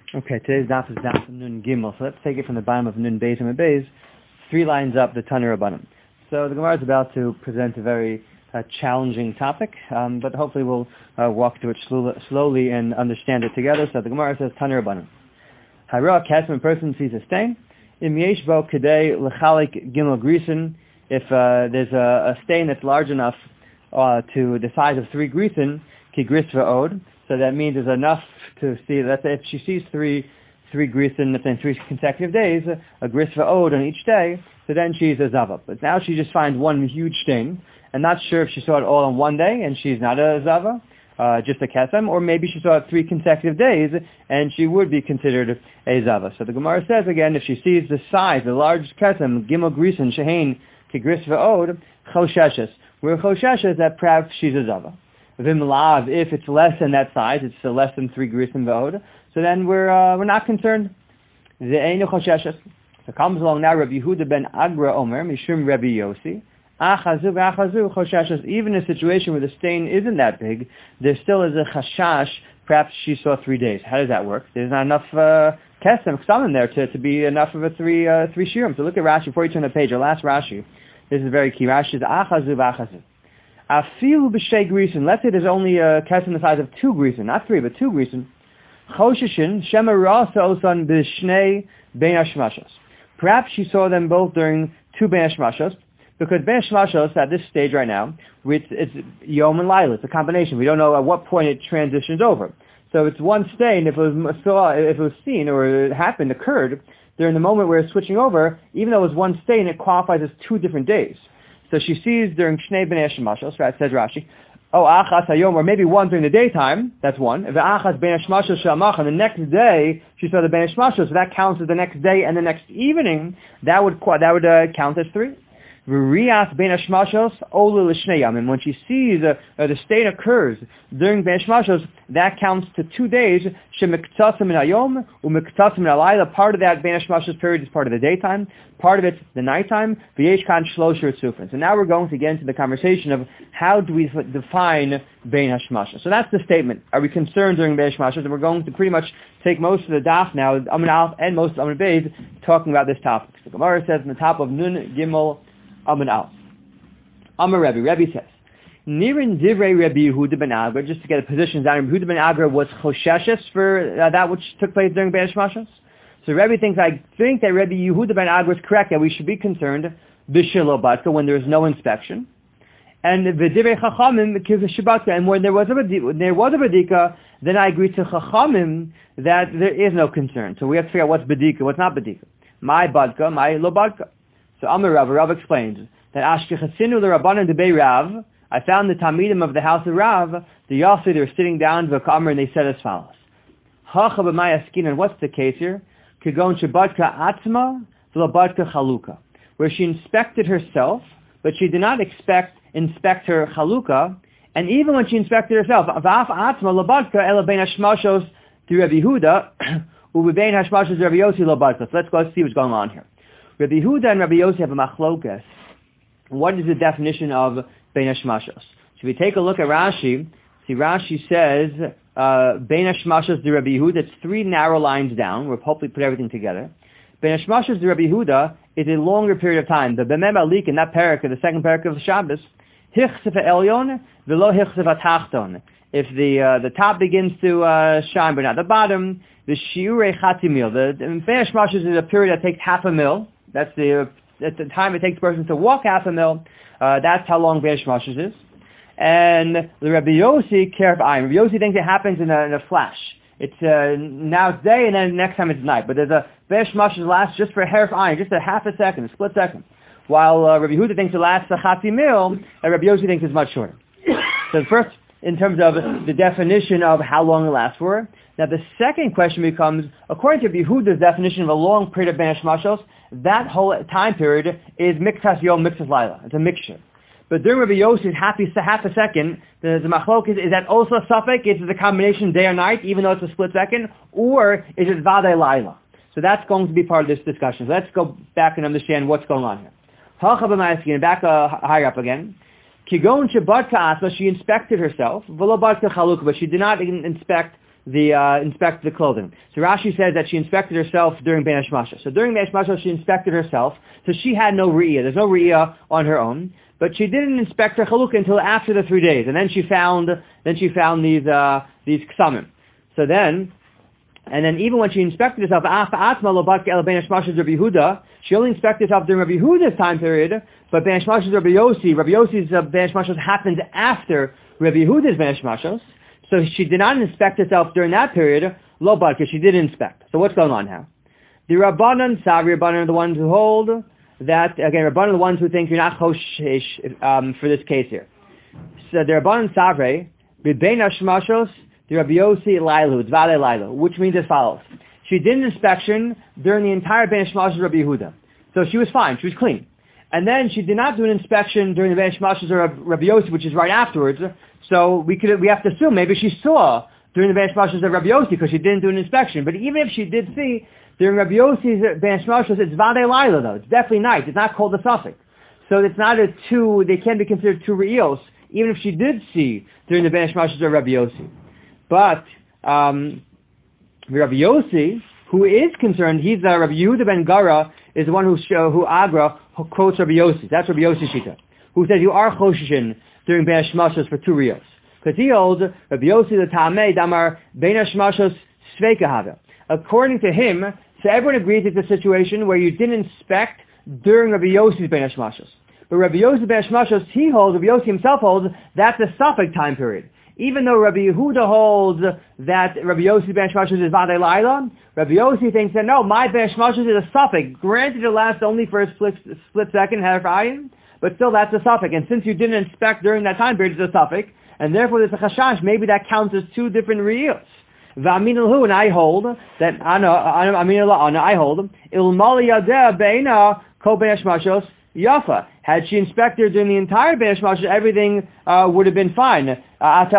Okay, today's daf is daf Nun Gimel. So let's take it from the bottom of Nun Beis and Beis, 3 lines up the Tanur Rabbanim. So the Gemara is about to present a very challenging topic, but hopefully we'll walk through it slowly and understand it together. So the Gemara says Tanur Rabbanim. Hara Kesem, a person sees a stain. Im yesh bo kedei lechalik gimel grisen. If there's a stain that's large enough to the size of 3 grisen, ki gris va'od. So that means there's enough to see. Let's say if she sees three grisen within 3 consecutive days, a gris va'od on each day, so then she's a zava. But now she just finds one huge stain, and not sure if she saw it all on one day and she's not a zava, just a kesem, or maybe she saw it 3 consecutive days and she would be considered a zava. So the Gemara says again, if she sees the size, the large kesem, gimel grisen, shehein, ki gris va'od, chosheshes. We're chosheshes that perhaps she's a zava. Vimlav, if it's less than that size, it's less than 3 grisen va'od, so then we're not concerned. Ze'einu chosheshes. So comes along now Rabbi Yehuda ben Agra Omer, Mishum Rabbi Yossi, Achazu v'achazu chosheshes. Even in a situation where the stain isn't that big, there still is a chashash, perhaps she saw 3 days. How does that work? There's not enough kesem, ksam in there to be enough of a 3 shirim. So look at Rashi, before you turn the page, our last Rashi. This is very key. Rashi is Achazu v'achazu. Afilu b'shtei grisen. Let's say there's only a kesem the size of 2 grisen, not 3, but 2 grisen. Chosheshin shema rasa osan b'shnei bein hashmashos. Perhaps she saw them both during 2 bein hashmashos, because bein hashmashos at this stage right now, it's yom and laila. It's a combination. We don't know at what point it transitions over. So it's one stain. If it was seen or it occurred during the moment where it's switching over, even though it was one stain, it qualifies as 2 different days. So she sees during Shnei B'nei Hashmashos, right, says Rashi, achas hayom, or maybe one during the daytime, that's one. If achas B'nei Hashmashos shamach, and the next day she saw the B'nei Hashmashos, so that counts as the next day, and the next evening, that would count as 3. V'riyas B'nei Hashmashos olu l'shnei yamim. When she sees the stain occurs during B'nei Hashmashos, that counts to 2 days. Shemiktasim min hayom u'miktasim min halayla. Part of that B'nei Hashmashos period is part of the daytime. Part of it's the nighttime. V'yesh kan shlosher tzufin. So now we're going to get into the conversation of how do we define B'nei Hashmashos. So that's the statement. Are we concerned during B'nei Hashmashos? And we're going to pretty much take most of the daf now, Amun Aleph and most of Amun Beis, talking about this topic. So Gemara says in the top of Nun Gimel Amun Aleph. Amar Rebbe. Rebbe says, Nirin divrei Rabbi Yehuda ben Agra, just to get a position down, Rabbi Yehuda ben Agra was chosheshes for that which took place during B'nei Hashmashos. So Rebbe thinks, I think that Rabbi Yehuda ben Agra is correct, that we should be concerned b'shelo batka, when there is no inspection. And v'divrei chachamim k'v'shabatka, and when there was a badika, then I agree to chachamim that there is no concern. So we have to figure out what's badika, what's not badika. My badka, my lo badka. So Amar Rav explains that Ashkechasinu l'Rabbanan debei Rav, I found the Talmidim of the house of Rav, the Yossi, they were sitting down v'kamer, and they said as follows. Hacha b'may askin, and what's the case here? Kegon shebadka atzma v'labadka chaluka, where she inspected herself, but she did not inspect her chaluka, and even when she inspected herself, v'af atzma labadka ela bein hashmashos to Rabbi Yehuda, u'bein hashmashos Rabbi Yossi labadka. So let's go see what's going on here. Rabbi Yehuda and Rabbi Yossi have a machlokas. What is the definition of bein hashmashos? So if we take a look at Rashi, see Rashi says bein hashmashos de Rabbi Yehuda. It's 3 narrow lines down. We'll hopefully put everything together. Bein hashmashos de Rabbi Yehuda is a longer period of time. The b'mem alik in that parak, the second parak of Shabbos, hichsef elyon v'lo hichsef atachton. If the top begins to shine but not the bottom, the shiurei chatimil. The bein hashmashos is a period that takes half a mil. That's the time it takes a person to walk half a mil. That's how long Bein Hashmashos is. And the Rabbi Yossi Kerf Ayin. Rabbi Yossi thinks it happens in a flash. It's now it's day and then next time it's night. But there's a Bein Hashmashos lasts just for a Herf Ayin, just a half a second, a split second. While Rabbi Yehuda thinks it lasts a chati mil, and Rabbi Yossi thinks it's much shorter. So first, in terms of the definition of how long it lasts for. Now the second question becomes, according to Rabbi Yehuda's definition of a long period of Bein Hashmashos, that whole time period is miktas yom, miktas laila. It's a mixture. But during Rabbi Yossi's half a second, the machlok is that also a suffix, is it a combination day or night, even though it's a split second, or is it vadei laila? So that's going to be part of this discussion. So let's go back and understand what's going on here. Hacha b'ma'askin, back higher up again. Kigon shebadka asma, she inspected herself, v'lo badka chaluk, but she did not inspect inspect the clothing. So Rashi says that she inspected herself during Ben Hashmasha. So during Ben Hashmasha, she inspected herself. So she had no re'iyah. There's no re'iyah on her own. But she didn't inspect her chalukah until after the 3 days. And then she found these ksamim. So then even when she inspected herself, she only inspected herself during Rabbi Yehuda's time period, but Ben Hashmasha's Rabbi Yossi's Ben Hashmasha's happened after Rabbi Yehuda's Ben Hashmasha's. So she did not inspect herself during that period, lo badka, she did inspect. So what's going on now? The Rabbanan, Savri Rabbanan are the ones who hold that, again, Rabbanan are the ones who think you're not choshesh for this case here. So the Rabbanan Savri, B'bein Hashmashos, the Rabbi Yossi Lailu, Tzvale Lailu, which means as follows. She did an inspection during the entire Ben Hashmashos of Rabbi Yehuda. So she was fine, she was clean. And then she did not do an inspection during the Ben Hashmashos of Rabbi Yossi, which is right afterwards. So we have to assume maybe she saw during the Ben Hashmashos of Rabbi Yossi because she didn't do an inspection. But even if she did see during Rabbi Yossi's Ben Hashmashos, it's Vadei Laila though. It's definitely night. It's not called a suffix. So it's not they can't be considered two re'iyos, even if she did see during the Ben Hashmashos of Rabbi Yossi. But Rabbi Yossi, who is concerned, he's Rabbi Yehuda ben Gara, is the one who quotes Rabbi Yossi. That's Rabbi Yossi Shita, who says you are choshishin during Ben Hashmashos for 2 re'iyos. Because he holds Rabbi Yossi the Tamei Damar Ben Hashmashos Sveika Hava. According to him, so everyone agrees it's a situation where you didn't inspect during Rabbi Yossi's Ben Hashmashos. But Rabbi Yossi Ben Hashmashos, Rabbi Yossi himself holds, that's a suffix time period. Even though Rabbi Yehuda holds that Rabbi Yossi Ben Hashmashos is Vadei Laila, Rabbi Yossi thinks that no, my Ben Hashmashos is a suffix. Granted, it lasts only for a split second, Heref Ayin, but still that's a suffix. And since you didn't inspect during that time period, it's a suffix. And therefore there's a chashash. Maybe that counts as 2 different re'iyos. V'amin hu, and I hold that I hold ilmali yadeh beina kol Ben Hashmashos yafa. Had she inspected during the entire Ben Hashmashos, everything would have been fine. But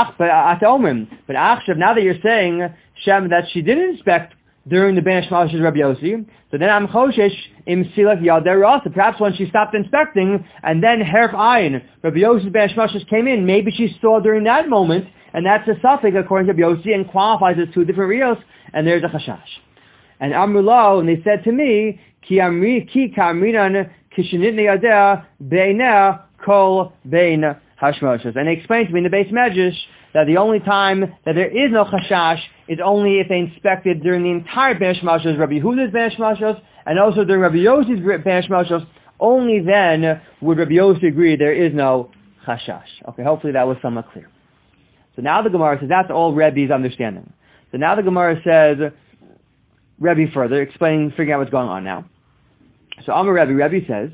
Achshav, now that you're saying, Shem, that she didn't inspect during the Ben Hashmashos of Rabbi Yossi, so then I'm choshesh im silach yadeh rasa. Perhaps when she stopped inspecting, and then Herf Ayin, Rabbi Yossi's Ben Hashmashos came in, maybe she saw during that moment, and that's a suffix according to Rabbi Yossi, and qualifies as 2 different re'iyos, and there's a chashash. And Amrulo, and they said to me, Ki kamrinan kishinitne yadeh beina kol bein hashmashos. And they explained to me in the Beis Medrash that the only time that there is no chashash is only if they inspected during the entire Ben Hashmashos, Rabbi Yehuda's Ben Hashmashos, and also during Rabbi Yossi's Ben Hashmashos. Only then would Rabbi Yossi agree there is no chashash. Okay, hopefully that was somewhat clear. So now the Gemara says that's all Rebbe's understanding. So now the Gemara says, Rebbe further, figuring out what's going on now. So Amar Rebbe says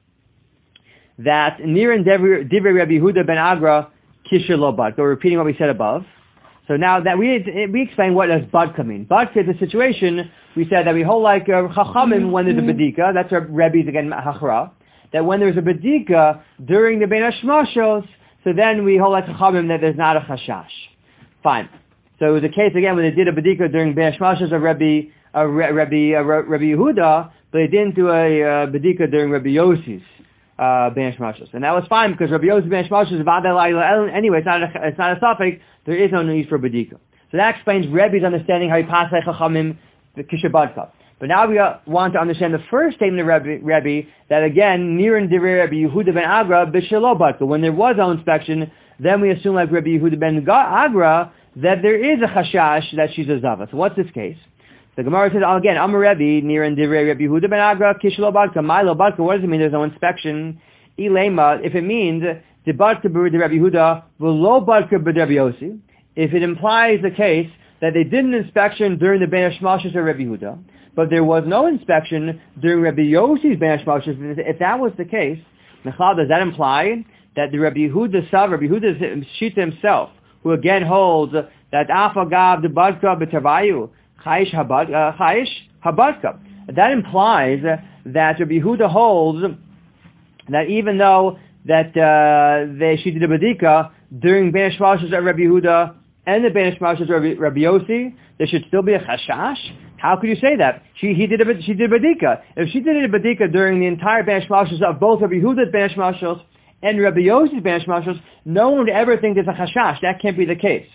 that Niran Divrei Rabbi Yehuda ben Agra Kishir lo Badka. We're repeating what we said above. So now that we explained what does Badka mean. Badka is a situation, we said that we hold like Chachamim when there's a Bedika, that's our Rebbe's again Hachra, that when there's a Bedika during the Ben Hashmashos, so then we hold like Chachamim that there's not a Chashash. Fine. So it was a case again when they did a Bedika during Ben Hashmashos of Rabbi Yehuda, but they didn't do a Bedika during Rabbi Yossi's Ben Hashmashos. And that was fine because Rabbi Yossi's Ben Hashmashos is Vadei Laila anyway, it's not a suffix, there is no need for Bedika. So that explains Rebbe's understanding how he passed like Chachamim the Kisher Badka. But now we want to understand the first statement of Rebbe that again, Niran Divrei Rabbi Yehuda ben Agra b'shelo Badka. When there was no inspection, then we assume like Rabbi Yehuda ben Agra that there is a chashash that she's a zava. So what's this case? The Gemara says again, Amar Rebbe, Niran Divrei Rabbi Yehuda ben Agra kishlo Badka, Milo Badka. What does it mean? There's no inspection. Ilema, if it means the Badka b'Rabbi Yehuda v'lo Badka b'Rabbi Yossi, if it implies the case that they did an inspection during the Ben Hashmashos of Rabbi Yehuda, but there was no inspection during Rabbi Yossi's Ben Hashmashos, if that was the case, does that imply that the Rabbi Yehuda Shita himself, who again holds that Afagav the Badka b'Tavayu Chayish Habadka, that implies that Rabbi Yehuda holds that even though that she did a Badika during Ben Hashmashos of Rabbi Yehuda and the Ben Hashmashos of Rabbi Yossi, there should still be a chashash? How could you say that? She did Badika. If she did a Badika during the entire Ben Hashmashos of both Rabbi Yehuda's Ben Hashmashos and Rabbi Yossi's Ben Hashmashos, no one would ever think there's a chashash. That can't be the case.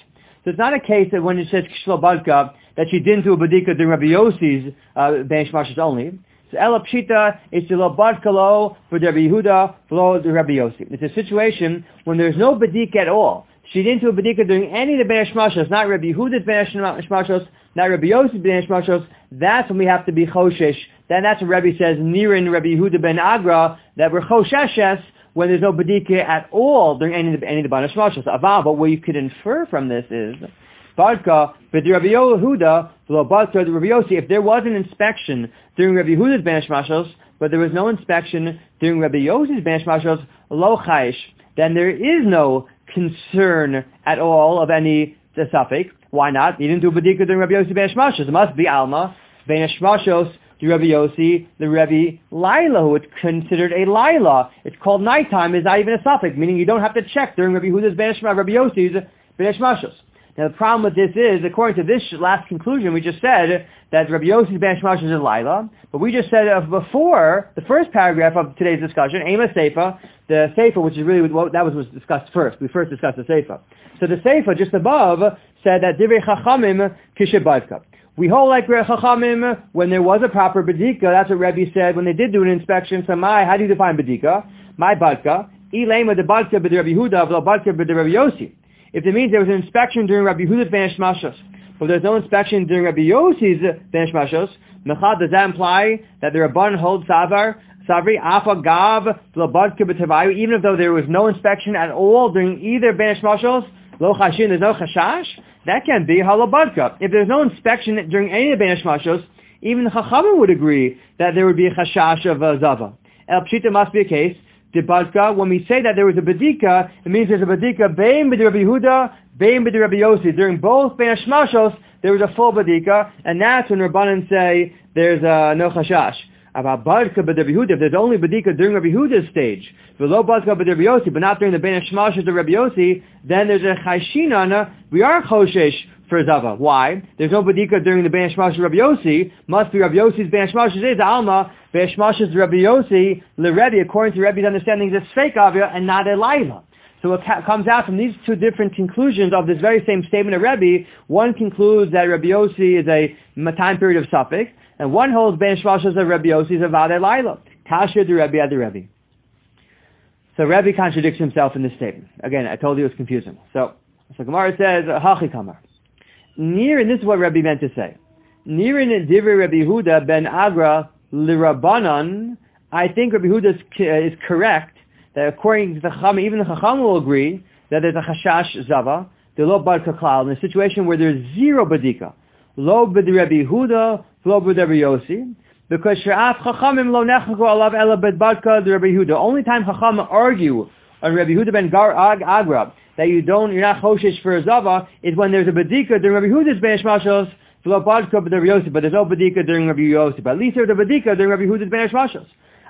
So it's not a case that when it says Kshlo Badka, that she didn't do a Badika during Rabbi Yossi's Ben Shmashos only. So Ela Pshita is to Lo Badka Lo for Rabbi Yehuda, Lo to Rabbi Yossi. It's a situation when there's no Badika at all. She didn't do a Badika during any of the Ben Shmashos, not Rabbi Yehuda's Ben Shmashos, not Rabbi Yossi's Ben Shmashos. That's when we have to be Choshesh. Then that's what Rabbi says, Nirin Rabbi Yehuda Ben Agra, that we're Chosheshes when there's no Badika at all during any of the Ben Shmashos. But what you could infer from this is, Badka, but Rabbi Yehuda, Badka, Rabbi Yossi, if there was an inspection during Rabbi Yehuda's Ben Shmashos, but there was no inspection during Rabbi Yossi's Ben Shmashos, Lo Chaish, then there is no concern at all of any suffix. Why not? He didn't do Badika during Rabbi Yossi Ben Shmashos. It must be Alma, Ben Shmashos, the Rabbi Yossi, the Rabbi Laila, who is considered a Laila. It's called nighttime, is not even a suffix, meaning you don't have to check during Rabbi Yehuda's Ben Shmashos, Rabbi Yossi's Ben Shmashos. Now the problem with this is, according to this last conclusion, we just said that Rabbi Yossi's Ben Shmashos is Laila, but we just said before, the first paragraph of today's discussion, Ema Seifa, the Seifa, which is really what that was discussed first. We first discussed the Seifa. So the Seifa, just above, said that Divrei Chachamim Kishebadka. We hold like Chachamim when there was a proper Badika. That's what Rebbe said when they did do an inspection. So how do you define Badika? My Badka. Ilema de Badka b'de Rabbi Yehuda v'lo Badka b'de Rabbi Yossi. If it means there was an inspection during Rabbi Yehuda's Ben Shmashos, but there's no inspection during Rabbi Yossi's Ben Shmashos, Mechad, does that imply that the Rabban holds Savri, Afa Gav, v'lo Badka b'tevayu, even though there was no inspection at all during either Ben Shmashos, Lo Chashin, there's no Chashash? That can be halabadka. If there's no inspection during any of the Ben Shmashos, even the Chachamim would agree that there would be a chashash of zava. El Pshita must be a case. Dibadka, when we say that there was a badika, it means there's a badika bein b'di Rabbi Yehuda, bein b'di Rabbi Yossi. During both Ben Shmashos, there was a full badika, and that's when Rabbanan say there's no chashash. About Badka b'di Rabbi Yehuda, if there's only Badika during Rabbi Yehuda's stage, below Badka b'di Rabbi Yossi, but not during the Ben Shmashos of Rabbi Yossi, then there's a Chayshinan, we are Choshesh for Zava. Why? There's no Badika during the Ben Shmashos of Rabbi Yossi, must be Rabbi Yossi's Ben Shmashos is Alma, Ben Shmashos of Rabbi Yossi, L'Rebbe, according to Rebbe's understanding, is a Sfeik Avia and not a Laila. So it comes out from these two different conclusions of this very same statement of Rebbe. One concludes that Rabbi Yossi is a time period of suffix, and one holds Ben Shmashos of Rabbi Yossi is a Vade Laila. Kasher de Rebbe ad the Rebbe. So Rebbe contradicts himself in this statement. Again, I told you it was confusing. So Gemara says, Hachi Kamar. And this is what Rebbe meant to say. Nirin divrei Rabbi Yehuda ben Agra lirabanan. I think Rabbi Yehuda is correct that according to the Chacham, even the Chacham will agree that there's a chashash zava, the lo badka klal, in a situation where there's zero badika. Lo b'di Rabbi Yehuda, lo b'di Rabbi Yossi, because she'af Chachamim lo nechaku alav ela b'd badka the Rabbi Yehuda. Only time Chacham argue on Rabbi Yehuda ben Agra that you're not choshesh for a zava is when there's a badika during Rabbi Yehuda's ben Shmashos, lo badka b'di Rabbi Yossi, but there's no badika during Rabbi Yossi. But at least there's a badika during Rabbi Yehuda's ben Shmashos.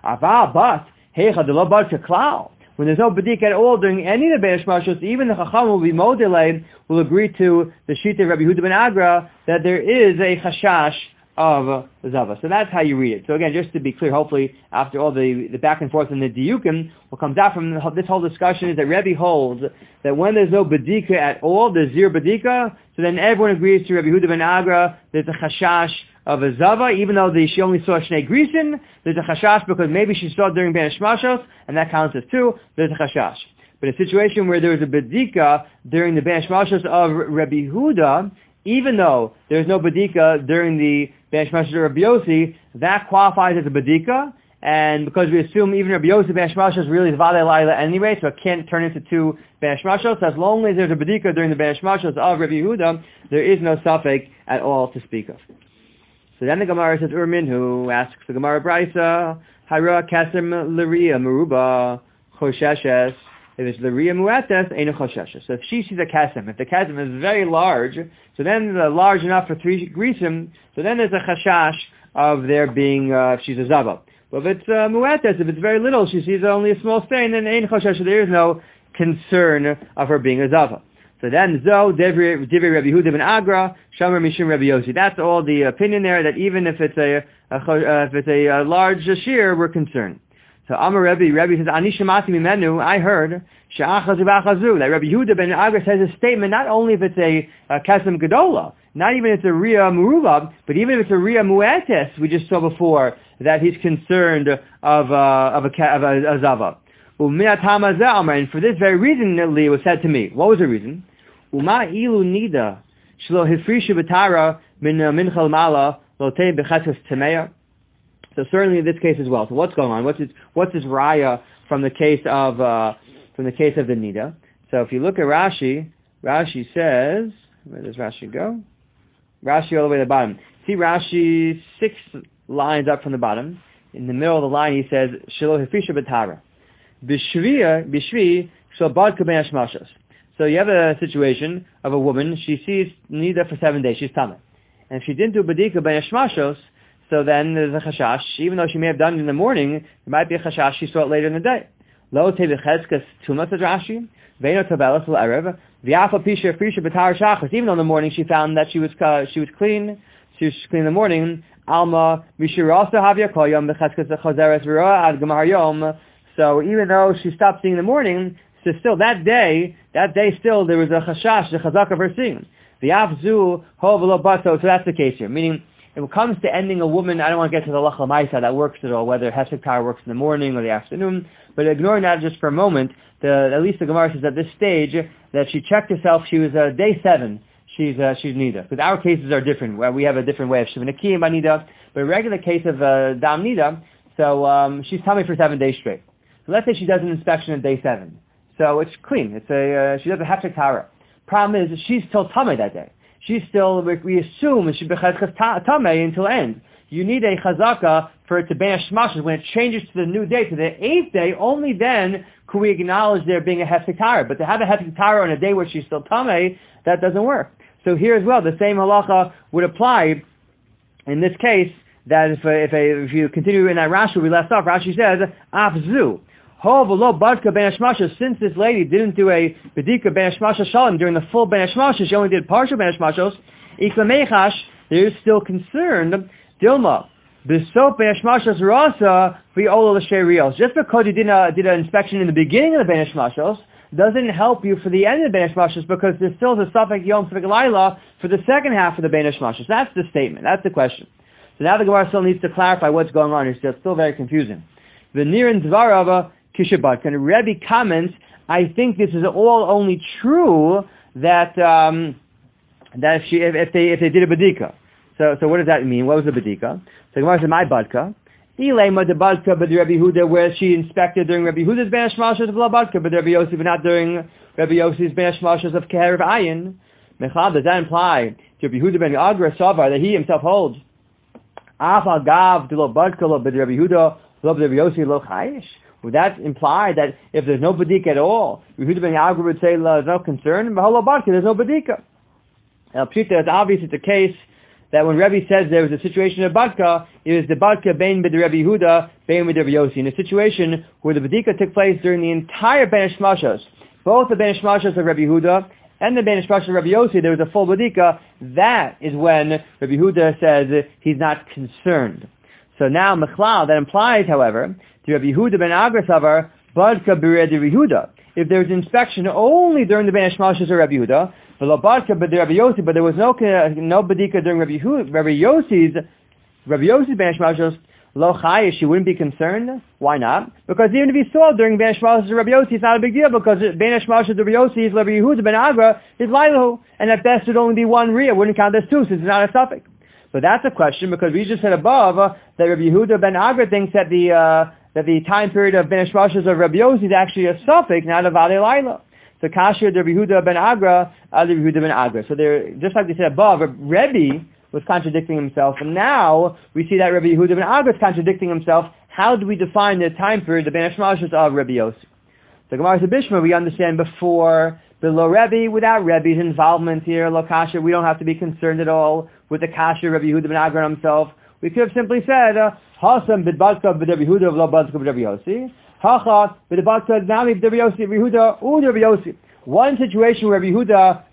But heicha the lo badka klal. When there's no badika at all during any of the Ben Shmashos, even the Chacham will be modeled, will agree to the Shita of Rabbi Yehuda ben Agra that there is a chashash of Zava. So that's how you read it. So again, just to be clear, hopefully after all the back and forth and the diukim, what comes out from this whole discussion is that Rebbe holds that when there's no badika at all, there's zero badika, so then everyone agrees to Rabbi Yehuda ben Agra, there's a chashash of a Zava, even though she only saw Shnei Grisin, there's a chashash because maybe she saw during Ben Shmashos, and that counts as two, there's a chashash. But a situation where there was a badika during the Ben Shmashos of Rabbi Yehuda, even though there's no badika during the Ben Shmashos of Rabbi Yossi, that qualifies as a badika, and because we assume even Rabbi Yossi Ben Shmashos really is Vade Laila anyway, so it can't turn into two Ben Shmashos, so as long as there's a badika during the Ben Shmashos of Rabbi Yehuda, there is no suffix at all to speak of. So then the Gemara says, Minhu asks the Gemara Braisa, Hara Kasem Liria Meruba Chosheshes. If it's Liria Muetes, Eino Chosheshes. So if she sees a Kasem, if the Kasem is very large, so then large enough for 3 Grisim, so then there's a Chashash of there being, if she's a Zava. But if it's Muetes, if it's very little, she sees only a small stain, then Eino Chosheshes, there is no concern of her being a Zava. So then, Zo, Divrei Rabbi Yehuda ben Agra, Shomer Mishum Rabbi Yossi. That's all the opinion there, that even if it's a large shear, we're concerned. So Amar Rebbe says, Ani Shemati Mimenu, I heard, She'achazu v'achazu, that Rabbi Yehuda ben Agra says a statement, not only if it's a Kesem Gedola, not even if it's a Riyah Muruva, but even if it's a Riyah Mu'etes, we just saw before, that he's concerned of a Zava. And for this very reason, it was said to me. What was the reason? Uma ilu nida, shlo hifrishu b'tara min minchal mala, lotei b'cheskas temeya. So certainly in this case as well. So what's going on? What's this raya from the case of the nida? So if you look at Rashi says, where does Rashi go? Rashi all the way to the bottom. See Rashi 6 lines up from the bottom. In the middle of the line he says, Shelo Hifrisha B'tara. Bishvi Shobad Kabei Hashmashos. So you have a situation of a woman, she sees Nida for 7 days, she's tameh. And if she didn't do Badika B'nei Hashmashos, so then there's a chashash, even though she may have done it in the morning, there might be a chashash she saw it later in the day. Lo Tevecheskas Tumas Rashi, Veino Tabelas L'Erev, V'afa Pisha Frisha B'tar Shachas. Even though in the morning she found that she was clean in the morning, Alma Mishirasa Havya Koyam B'cheskas Chazeres V'roa Ad Gemar Yom. So even though she stopped seeing in the morning, so still that day still there was a chashash, the chazak of her seeing. V'afzu Ho V'lo Bato. So that's the case here. Meaning, when it comes to ending a woman, I don't want to get to the Lach L'Maisa that works at all, whether Hesed Power works in the morning or the afternoon, but ignoring that just for a moment, at least the Gemara says at this stage that she checked herself, she was day 7, she's Nida. Because our cases are different, where we have a different way of Shivanakiyim by Nida, but a regular case of Dam Nida, so she's tummy for 7 days straight. So let's say she does an inspection on day 7. So it's clean. She does a Hesed Power. Problem is, she's still tummy that day. She's still, we assume, she b'cheskas tamei until end. You need a chazaka for it to be a shmashas. When it changes to the new day, to the 8th day, only then can we acknowledge there being a hefsek tara. But to have a hefsek tara on a day where she's still tamei, that doesn't work. So here as well, the same halacha would apply in this case, that if you continue in that Rashi we left off, Rashi says, afzu. Since this lady didn't do a bedika ben hashmasha shalom during the full ben hashmasha, she only did partial ben hashmashos, there is still concerned, Dilma, besop ben hashmashos rasa v'ola l'sheirios. Just because you did an inspection in the beginning of the ben hashmashos doesn't help you for the end of the ben hashmashos, because there's still the safek yom safek laila for the second half of the ben hashmashos. That's the statement. That's the question. So now the Gemara still needs to clarify what's going on. It's still very confusing. The Nirin Dvarava Kishabat. And Rebbe comments, I think this is all only true that if they did a badika. So what does that mean? What was the badika? So Gemara said, my badka. Ilema the badka but Rabbi Yehuda, where she inspected during Rabbi Yehuda's ben hashmashos of la badka, but Rabbi Yossi, but not during Rabbi Yossi's ben hashmashos of keher of ayin. Mechad, does that imply to Rabbi Yehuda ben Agra Savar that he himself holds? Afal gav to lo badka lo but Rabbi Yehuda lo Rabbi Yossi lo chayish. Would that imply that if there's no badika at all, Yehuda ben Agra would say there's no concern, but lo badka, there's no badika. Now, Pshita, it's obvious it's a case that when Rebbe says there was a situation of Badka, it was the Badka Bein B'd Rebbe Yehuda, Bein B'd Rebbe Yossi, in a situation where the Badika took place during the entire Ben Hashmashos. Both the Ben Hashmashos of Rebbe Yehuda and the Ben Hashmashos of Rebbe Yossi, there was a full Badika. That is when Rebbe Yehuda says he's not concerned. So now, Mechlal, that implies, however, to Rebbe Yehuda ben Agra Savar, Badka B'Red Rebbe Yehuda. If there was inspection only during the Ben Hashmashos of Rebbe Yehuda, but there was no badika during Rabbi Yossi's ben hashmashos, lo chayish, she wouldn't be concerned. Why not? Because even if he saw during ben hashmashos of Rabbi Yossi, it's not a big deal, because ben hashmashos of Rabbi Yossi is Rabbi Yehuda ben Agra is lailahu, and at best it would only be one riyah, wouldn't count as two, since it's not a suffix. But that's a question, because we just said above that Rabbi Yehuda ben Agra thinks that the time period of ben hashmashos of Rabbi Yossi is actually a suffix, not a vale laila. So Kasher Rabbi Yehuda ben Agra, Rabbi Yehuda ben Agra. So there, just like they said above, Rebbe was contradicting himself, and now we see that Rabbi Yehuda ben Agra is contradicting himself. How do we define the time period, the ben hashmashos of Rabbi Yossi? So Gemara Bishma, we understand before, below Rebbe, without Rebbe's involvement here, lo Kasher, we don't have to be concerned at all with the Kasher Rabbi Yehuda ben Agra himself. We could have simply said, Hasam b'dbadka b'Rabbi Yehuda v'lo badka b'Rabbi Yossi. Hacha b'dbadka nami b'Rabbi Yossi b'Yehuda u'Rabbi Yossi. One situation where Rabbi Yehuda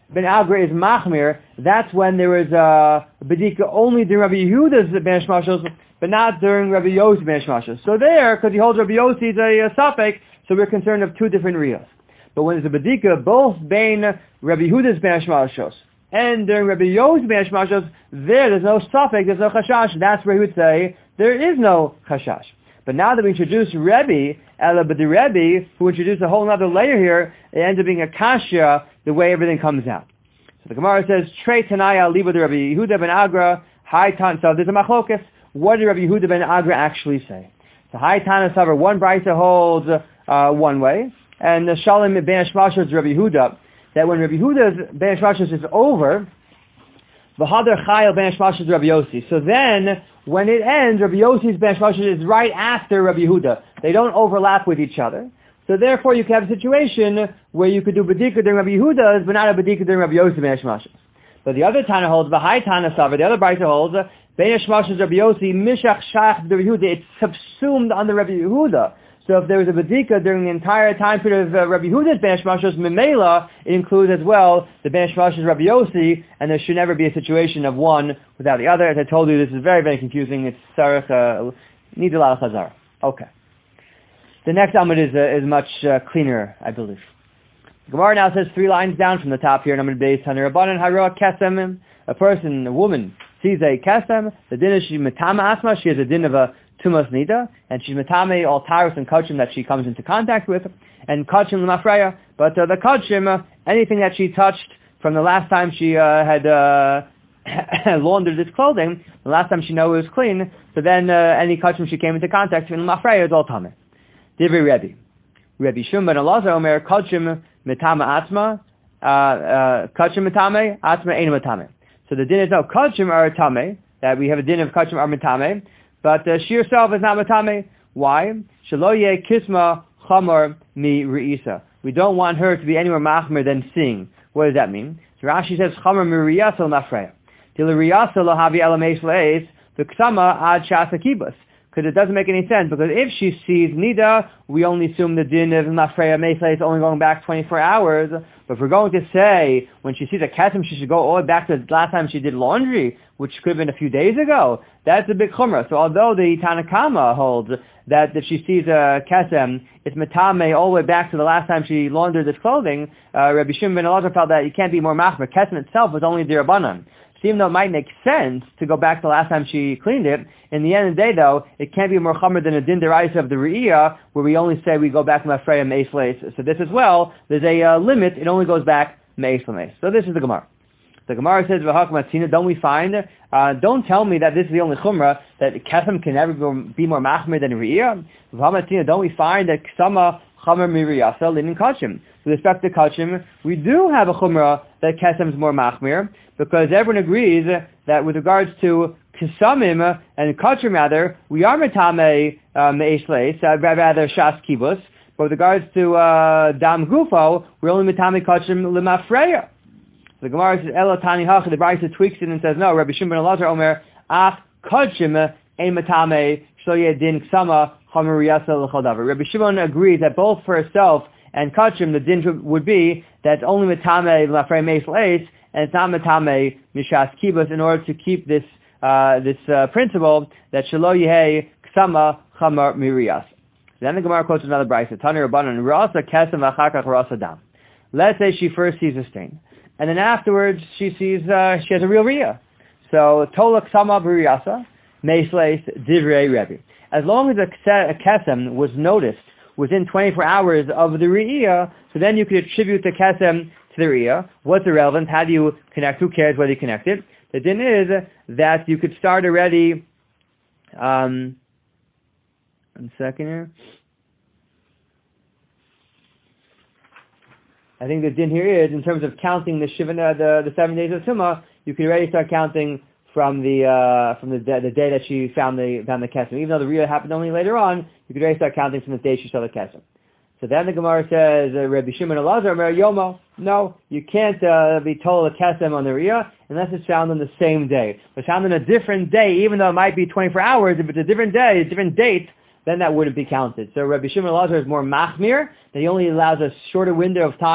ben Agra is machmir, that's when there was a bedika only during Rabbi Yehuda's ben Shmashos, but not during Rabbi Yosi's ben Shmashos. So there, because he holds Rabbi Yosi's a suffix, so we're concerned of two different riyos. But when there's a bedika, both ben Rabbi Yehuda's ben Shmashos and during Rabbi Yosi's ben Shmashos, there's no suffix, there's no chashash. That's where he would say there is no chashash. But now that we introduce Rebbe, but the Rebbe, who introduced a whole other layer here, it ends up being a kasha, the way everything comes out. So the Gemara says, Trei Tanaya Liba the Rabbi Yehuda ben Agra, Hai Tan. So there's a machlokas. What did Rabbi Yehuda ben Agra actually say? So Hai Tan Savar, one brisa holds one way, and the Shalom ben Shmashos Rabbi Yehuda, that when Rabbi Yehuda's ben Shmashos is over, V'hadar Chayil ben Shmashos Rabbi Yossi. So then, when it ends, Rabbi Yossi's ben Shmashos is right after Rabbi Yehuda. They don't overlap with each other. So therefore, you can have a situation where you could do Badika during Rabbi Yehuda's, but not a Badika during Rabbi Yossi ben Shmashos. But the other Tana holds, V'hai Tana Savar, the other Brisa holds, ben Shmashos Rabbi Yossi, Mishach Shach Rabbi Yehuda, it's subsumed under Rabbi Yehuda. So if there was a Badika during the entire time period of Rabbi Yehuda's Ben Shmashos Memela, it includes as well the Ben Shmashos Rabbi Yossi, and there should never be a situation of one without the other. As I told you, this is very, very confusing. It's sarach, needs a lot of chazar. Okay. The next Amud is much cleaner, I believe. The Gemara now says 3 lines down from the top here, Amud Beis Tanir Rabbanan Hara Kesem. A person, a woman, sees a Kesem. The din is she metama asma. She has a din of a Tumas Nida, and she's metame all taros and kachim that she comes into contact with, and kachim l'mafreya. But the kachim, anything that she touched from the last time she had laundered this clothing, the last time she knew it was clean, so then any kachim she came into contact with l'mafreya is all tameh. Divrei Rebbe Shimon ben Elazar Omer kachim metame atma, kachim metame atma ein metame. So the din is no kachim are tameh, that we have a din of kachim are metame. But she herself is not matame. Why? Shaloye kisma chamor mi reisa. We don't want her to be any more machmer than seeing. What does that mean? So Rashi says chamor mi reisa l'mafreya. Til reisa lo havi elameis leis v'ksama ad shasa kibus. Because it doesn't make any sense. Because if she sees nida, we only assume the din of mafreya meis leis only going back 24 hours. But if we're going to say when she sees a kesem, she should go all the way back to the last time she did laundry, which could have been a few days ago. That's a big chumrah. So although the Tanakama holds that if she sees a kesem, it's metame all the way back to the last time she laundered this clothing, Rabbi Shimon ben Elazar felt that you can't be more machmer. Kesem itself was only dirabanan. So even though it might make sense to go back to the last time she cleaned it, in the end of the day, though, it can't be more chumrah than a din deraisa of the re'iyah, where we only say we go back to mafreya meis leis. So this as well, there's a limit. It only goes back meis leis. So this is the Gemara. The Gemara says, "V'hak matzina." Don't we find? Don't tell me that this is the only chumrah that kesem can never be more machmer than re'iyah. V'hak matzina. Don't we find that ksama chamer miriyasa linin kachim? With respect to kachim, we do have a chumrah that kesem is more machmir, because everyone agrees that with regards to kisamim and kachim rather, we are metame meis leis, rather shas kibus. But with regards to dam gufo, we're only metame kachim lemafreya. The Gemara says, Ela Tani Hach, the Brisa tweaks it and says, no, Rabbi Shimon ben Elazar Omer, Ach Kachim Ein Matame Shloye Din Ksama Chamer Riyasa L'chol Davar. Rabbi Shimon agrees that both for herself and Kachim, the din would be that only Matame L'Afrei Meis Leis, and it's not Matame Mishas Kibus, in order to keep this principle that Shlo Yehei Ksama Chamer Miriyas. Then the Gemara quotes another Brisa, Tani Rabbanan, Rasa Kesem V'achakach Rasa Dam. Let's say she first sees a stain, and then afterwards she sees she has a real riyah. So Tolak Sama B'riyasa, Meisleis Divrei Rebbe. As long as a kesem was noticed within 24 hours of the riyah, so then you could attribute the kesem to the riyah. What's irrelevant? How do you connect? Who cares whether you connect it? The din is that you could start already. One second here. I think the din here is, in terms of counting the 7 days of Tumah, you can already start counting from the day that she found the kesem. Even though the riyah happened only later on, you could already start counting from the day she saw the kesem. So then the Gemara says, Rabbi Shimon Elazar, Mer Yomo. No, you can't be told a kesem on the riyah unless it's found on the same day. If it's found on a different day, even though it might be 24 hours, if it's a different day, a different date, then that wouldn't be counted. So Rabbi Shimon Elazar is more machmir, that he only allows a shorter window of time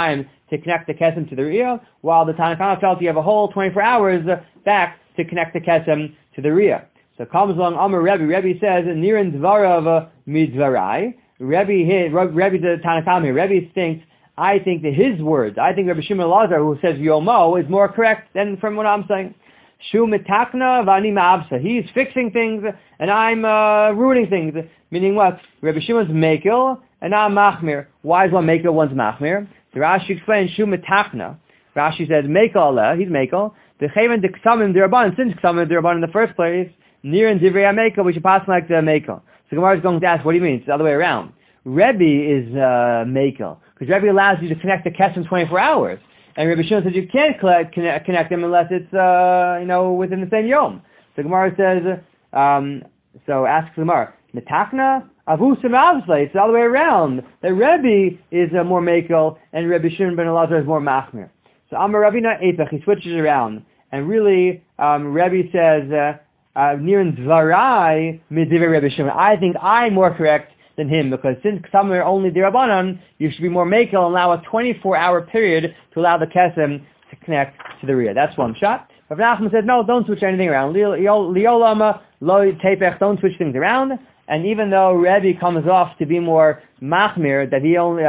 to connect the kesem to the Riyah, while the Tanakh felt you have a whole 24 hours back to connect the kesem to the Riyah. So comes along Amar Rebbe. Rebbe says, Nirin Dvarav Midvarai. Rebbe the Tanakh here. Rebbe thinks, I think that his words, I think Rabbi Shimon Lazar, who says Yomo, is more correct than from what I'm saying. Shu mitakna v'ani ma'absa. He's fixing things, and I'm ruining things. Meaning what? Rabbi Shimon's mekel, and I'm machmir. Why is one mekel, one's machmir? So Rashi explains, Shu mitakna. Rashi says, mekel aleh, he's mekel. V'cheven de ksamim d'Rabbanan, since ksamim d'Rabbanan in the first place, near and divrei mekel, we should pass like the mekel. So Gemara is going to ask, what do you mean? It's the other way around. Rebbe is mekel. Because Rebbe allows you to connect the kesem 24 hours. And Rebbe Shimon says you can't connect them unless it's, within the same yom. So Gemara says, so asks Gemara, Netakna? Avusim Avsle. It's the other way around. The Rebbe is more mekel, and Rebbe Shimon ben Elazar is more machmir. So Amar Ravina Eipach, he switches around. And really, Rebbe says, Nirin Dvarai Midivrei Rebbe Shimon. I think I'm more correct than him, because since some are only D'Rabbanan, you should be more mekel and allow a 24-hour period to allow the kesem to connect to the Riyah. That's one shot. Rav Nachman said, no, don't switch anything around. Liolama, lo tepech, don't switch things around. And even though Rebbe comes off to be more machmir, that he only,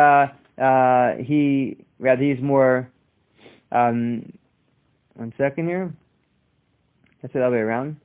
he's more, one second here. That's the other way around.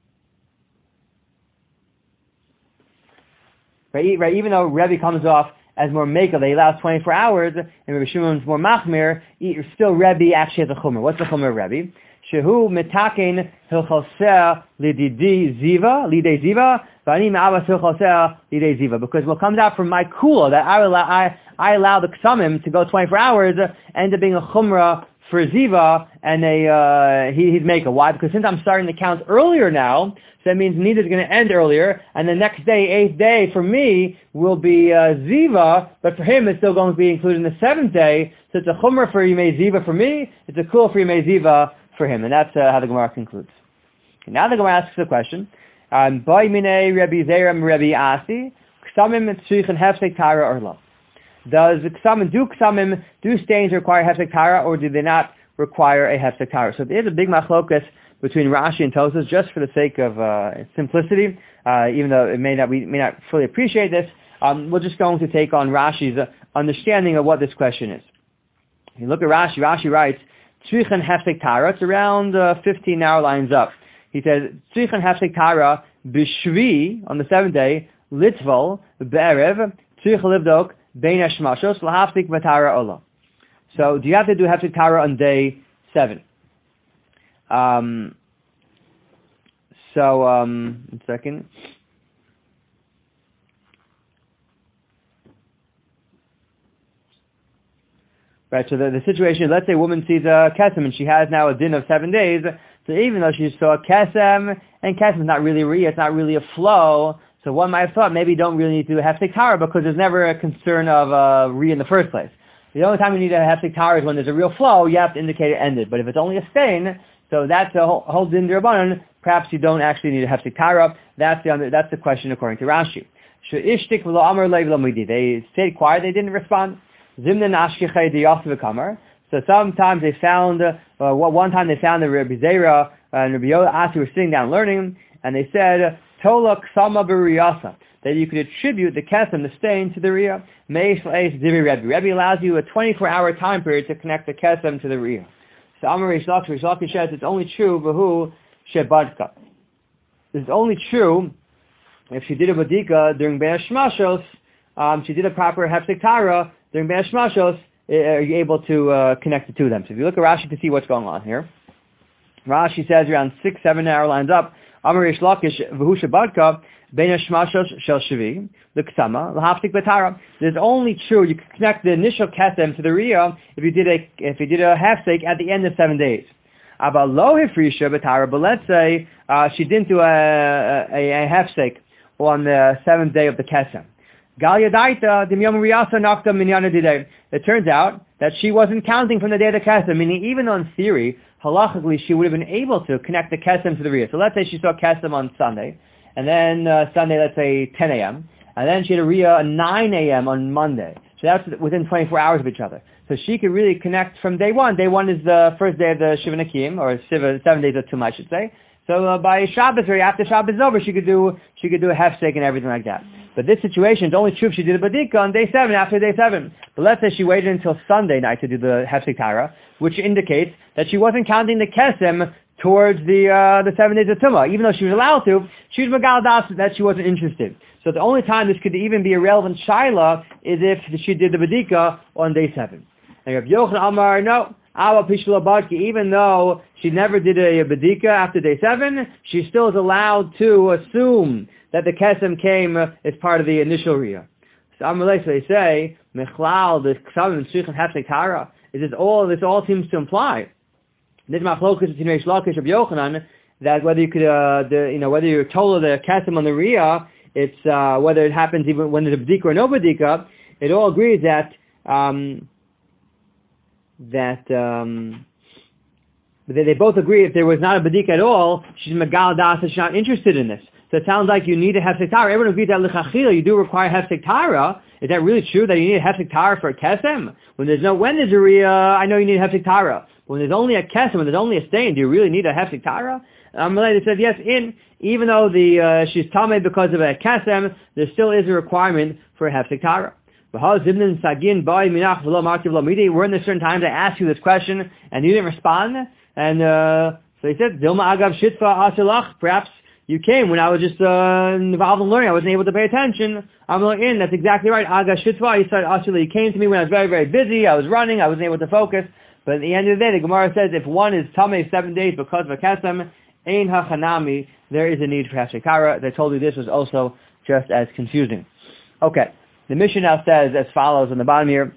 Right, even though Rebbe comes off as more mekel, that he allows 24 hours, and Rebbe Shimon's more machmir, still Rebbe actually has a chumrah. What's the chumrah of Rebbe? Shehu metaken hilchoseh lidei ziva, v'ani me'avas hilchoseh lidei ziva. Because what comes out from my kula, that I allow the ksamim to go 24 hours, ends up being a chumrah for ziva, and he's mekel. Why? Because since I'm starting the count earlier now, so that means Nida is going to end earlier, and the next day, 8th day, for me, will be Ziva, but for him it's still going to be included in the 7th day, so it's a Chumrah for Yimei Ziva for me, it's a Kul for Yimei Ziva for him, and that's how the Gemara concludes. Okay, now the Gemara asks the question, Boi Minei Rebbe Zerem Rebbe Asi, Ksamim Tzrichen Hefsek Tara or Lo? Does Ksamim, do stains require Hefsek Tara, or do they not require a Hefsek Tara? So there's a big machlokas between Rashi and Tosas, just for the sake of simplicity, even though we may not fully appreciate this, we're just going to take on Rashi's understanding of what this question is. You look at Rashi. Rashi writes, Tzrichen Hefsek Tara. It's around 15 hour lines up. He says, Tzrichen Hefsek Tara b'shvi, on the 7th day, Litvol, be'erev, Tzrich livdok, bein hashmashos, lahaftik v'tara ola. So do you have to do Hefsek Tara on day 7? One second. Right, so the situation is, let's say a woman sees a kesem and she has now a din of 7 days, so even though she saw a kesem, and kesem is not really riyah, it's not really a flow, so one might have thought maybe you don't really need to do hefsek tara because there's never a concern of riyah in the first place. The only time you need a hefsek tara is when there's a real flow, you have to indicate it ended. But if it's only a stain, so that's a whole din d'Rabbanan, perhaps you don't actually need a hefsek tara. That's the question according to Rashi. They stayed quiet, they didn't respond. So sometimes they found, one time they found that Rabbi Zera and Rabbi Yosi were sitting down learning, and they said, Tola ksama b'riyasa, that you could attribute the kesem, the stain, to the riyah. Meis le'es divi Rebbe. Rebbe allows you a 24-hour time period to connect the kesem to the riyah. So Amar Rish Lakish says it's only true v'hu shebadka. It's only true if she did a badika during Be'er Shmashos, she did a proper hefsek tara during Be'er Shmashos, are you able to connect the two of them? So if you look at Rashi to see what's going on here, Rashi says around 6-7 hour lines up, Amar Rish Lakish v'hu shebadka bein hashmashos shel shvi l'ksama l'haftik b'tara. It's only true you can connect the initial kesem to the riyah if you did a hefsek at the end of 7 days. But lo hifrisha b'tara. But let's say she didn't do a hefsek on the 7th day of the kesem. Gal yadaita dimyom riyasa nakta minyana didei. It turns out that she wasn't counting from the day of the kesem, meaning even on theory, halachically, she would have been able to connect the kesem to the riyah. So let's say she saw kesem on Sunday, and then Sunday, let's say 10 a.m., and then she had a riyah at 9 a.m. on Monday. So that's within 24 hours of each other. So she could really connect from day one. Day one is the first day of the Shiva Nakim, or 7 days of Tumah, I should say. So by Shabbos, or after Shabbos is over, she could do a hefsek and everything like that. But this situation is only true if she did a badika on day 7, after day 7. But let's say she waited until Sunday night to do the hefsek tara, which indicates that she wasn't counting the kesem towards the 7 days of Tumah. Even though she was allowed to, she was Megal Das that she wasn't interested. So the only time this could even be a relevant shaila is if she did the badika on day 7. And Rabbi Yochanan Amar, no, even though she never did a badika after day 7, she still is allowed to assume that the kesem came as part of the initial riyah. So Amalei, so they say, Mechlal, the Ksavim, Shichan, Hefsek, Tara, this all seems to imply this machlokas between Reish Lakish and Rabbi Yochanan, that whether you could, whether you're told the kesem on the riyah, it's whether it happens even when there's a badika or no badika, it all agrees that they both agree if there was not a badika at all, she's megal das, she's not interested in this. So it sounds like you need a hefsek tara. Everyone agrees that l'chachila you do require hefsek tara. Is that really true that you need a hefsek tara for a kesem? When there's a riyah, I know you need a hefsek tara. When there's only a kesem, when there's only a stain, do you really need a hefsek tara? They said yes. Even though she's tameh because of a kesem, there still is a requirement for a hefsek tara. We're in the certain times I asked you this question and you didn't respond. And so he said, Dilma agav shitfa asilach. Perhaps you came when I was just involved in learning. I wasn't able to pay attention. That's exactly right. Agav shitfa. He said, Asila, you came to me when I was very, very busy. I was running. I wasn't able to focus. But at the end of the day, the Gemara says if one is tameh 7 days because of a kesem, ein hachanami, there is a need for hefsek tara. They told you this was also just as confusing. Okay. The Mishnah now says as follows on the bottom here.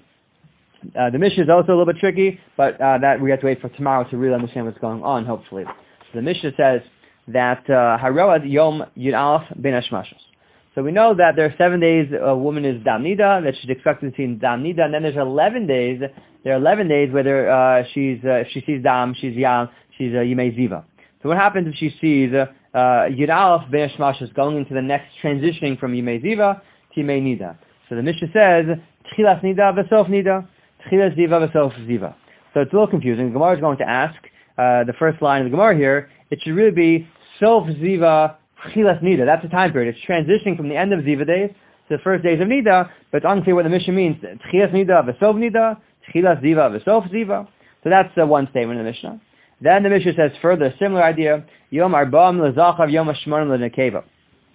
The Mishnah is also a little bit tricky, but that we have to wait for tomorrow to really understand what's going on, hopefully. So the Mishnah says that Haroad Yom Yud Aleph Ben Hashmashos. So we know that there are 7 days a woman is Dam Nida, that she's expected to see Dam Nida, and then there's 11 days. There are 11 days whether if she sees Dam, she's Yam, she's Yimei Ziva. So what happens if she sees Yud Aleph Ben Hashmashos going into the next transitioning from Yimei Ziva to Yimei Nida? So the Mishnah says, Tchilas Nida v'sof Nida, Tchilas Ziva v'sof Ziva. So it's a little confusing. The Gemara is going to ask, the first line of the Gemara here, it should really be Sof Ziva, Tchilas Nida. That's the time period. It's transitioning from the end of Ziva days to the first days of Nida, but it's unclear what the Mishnah means. Tchilas Nida v'sof Nida, Tchilas Ziva v'sof Ziva. So that's one statement in the Mishnah. Then the Mishnah says further, a similar idea, Yom Arba'am lezachav, Yom Hashmonim lenekeva.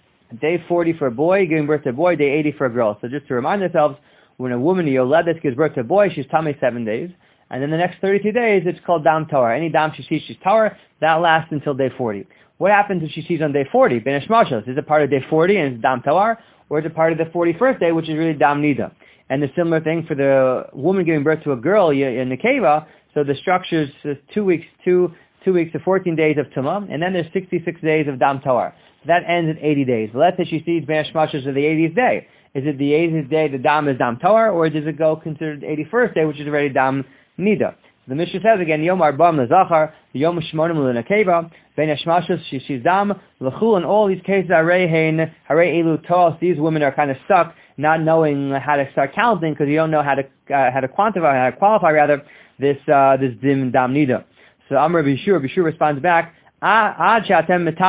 Day 40 for a boy, giving birth to a boy, day 80 for a girl. So just to remind ourselves, when a woman, Yoledet, gives birth to a boy, she's tameh 7 days. And then the next 32 days, it's called Dam Torah. Any Dam she sees, she's Torah. That lasts until day 40. What happens if she sees on day 40? Ben Hashmashos. Is it part of day 40 and it's Dam Torah? Or is it part of the 41st day, which is really Dam Nida? And the similar thing for the woman giving birth to a girl in Nekeva. So the structure is 2 weeks to 14 days of Tumah. And then there's 66 days of Dam Torah. So that ends at 80 days. But let's say she sees Ben Hashmashos of the 80th day. Is it the 80th day the Dam is Dam Torah, or does it go considered the 81st day, which is already Dam Nida? The Mishnah says again, Yom Arba'am leZachar, Yom Shmonim lenekeva, Ben Hashmashos she sees Dam, L'chul, in all these cases, Harei Elu Tos, these women are kind of stuck, not knowing how to start counting, because you don't know how to quantify, how to qualify rather, this Dim Dam Nida. So Amar Bishur responds back, so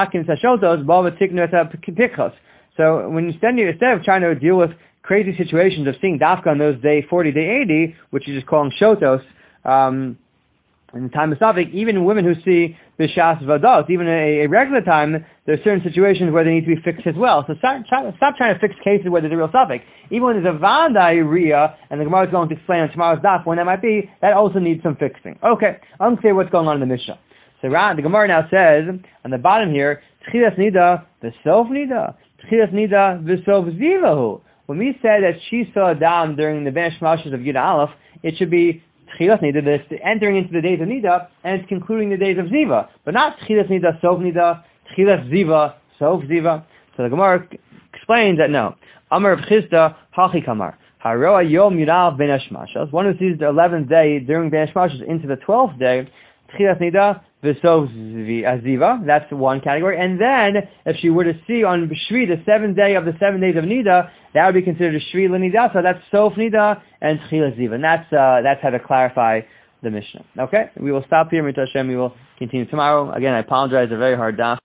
when instead of trying to deal with crazy situations of seeing Dafka on those day 40, day 80, which you're just calling Shotos, in the time of Safek, even women who see Bishas Vados, even a regular time, there are certain situations where they need to be fixed as well. So stop trying to fix cases where there's a real Safek. Even when there's a Vandai Riyah, and the Gemara is going to explain on tomorrow's Daf when that might be, that also needs some fixing. Okay, unclear what's going on in the Mishnah. So the Gemara now says, on the bottom here, Tchilas Nida, V'sof Nida, Tchilas Nida, V'sof Zivahu. When we say that she saw Dam during the Ben Hashmashos of Yud Aleph, it should be Tchilas Nida, this entering into the days of Nida, and it's concluding the days of Ziva. But not Tchilas Nida, Sof Nida, Tchilas Ziva, Sof Ziva. So the Gemara explains that no. Amar of Chisda, Hachi Kamar. Haroa Yom Yud Aleph Ben Hashmashos. One who sees the 11th day during Ben Hashmashos into the 12th day, Tchilas Nida, V'Sof Ziva. That's one category. And then, if she were to see on Shvi, the 7th day of the 7 days of Nida, that would be considered a Shvi L'Nida. So that's Sof Nida and Tchilas Ziva. And that's how to clarify the Mishnah. Okay? We will stop here. Mitzvah Hashem. We will continue tomorrow. Again, I apologize. A very hard daf.